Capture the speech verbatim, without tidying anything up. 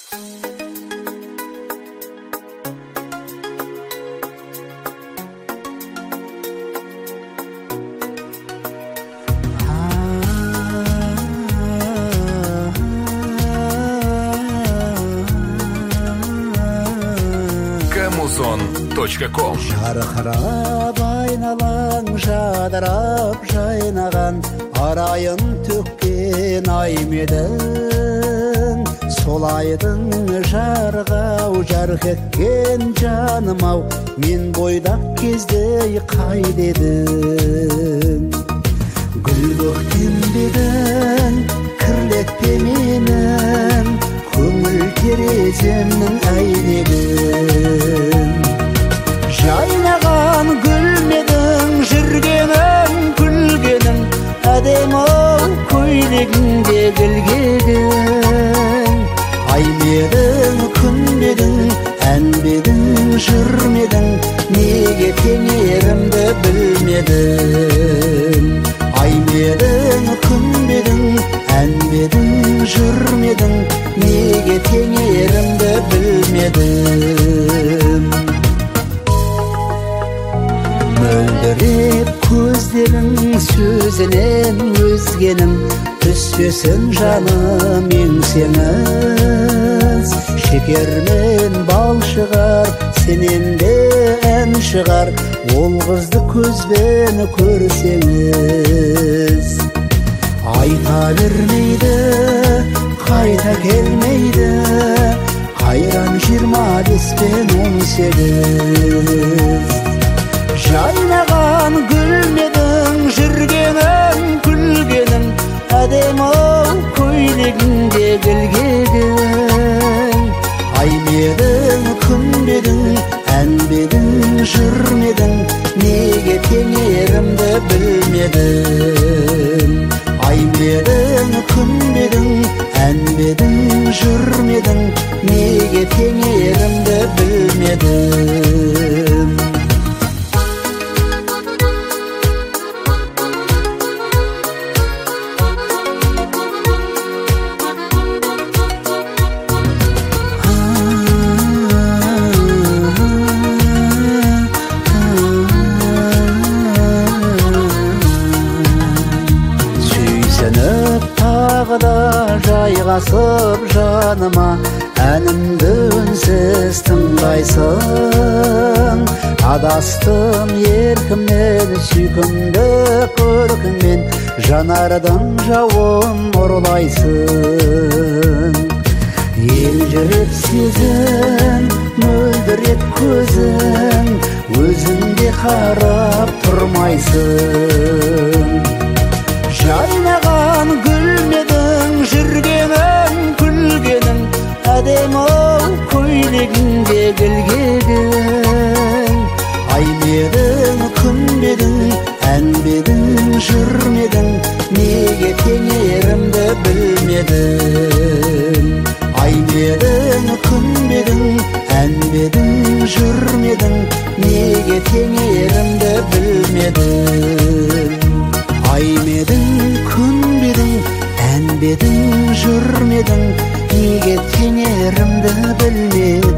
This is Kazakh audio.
камузон точка ком. Жарқырап айналаң жадырап жайнаған, арайын төккен ай медің. Сол айдың жарғау жарқ еткен жаным-ау, мен бойдақ кезде қайда едің? Гүл көктембедің кірлетпе менің, көңіл тереземнің әйнегін. Жайнаған гүлмедің жүргенің күлгенің, әдем-ау көйлегіңде гүлгедің. Аймедің күнбедің әнбедің жүрмедің, неге теңерімді білмедің? Аймедің күнбедің әнбедің жүрмедің, неге теңерімді білмедің? Мөлдіреп көздерің сөзінен өзгенің, түспесін жаным еңсеңіз. Шекермен бал шығар, сенен де ән шығар, ол қызды көзбен көрсеңіз. Айта бермейді, қайта келмейді, қайран жиырма бес пен он сегіз. Жайнаған гүлмедің жүргенің күлгенің, әдем-ау көйлегіңде гүлгедің. Аймедің күнбедің әнбедің жүрмедің, неге теңерімді білмедің? Аймедің күнбедің әнбедің жүрмедің, неге теңерімді білмедің? Жайғасып жаныма әнімді үнсіз тыңдайсың. Адастым еркімнен сүйкімді көркіңмен, жанардың жауын ұрлайсың. Ел жүрек сезім мөлдіреп көзің, өзіңде қарап тұрмайсың. Жайнаған гүлмедің жүргенің күлгенің, әдем-ау көйлегіңде гүлгедің. Аймедің күнбедің әнбедің жүрмедің, неге теңерімді білмедің? Аймедің күнбедің әнбедің жүрмедің, неге теңерімді білмедің? Аймедің күнбедің әнбедің жүрмедің, неге теңерімді білмедің?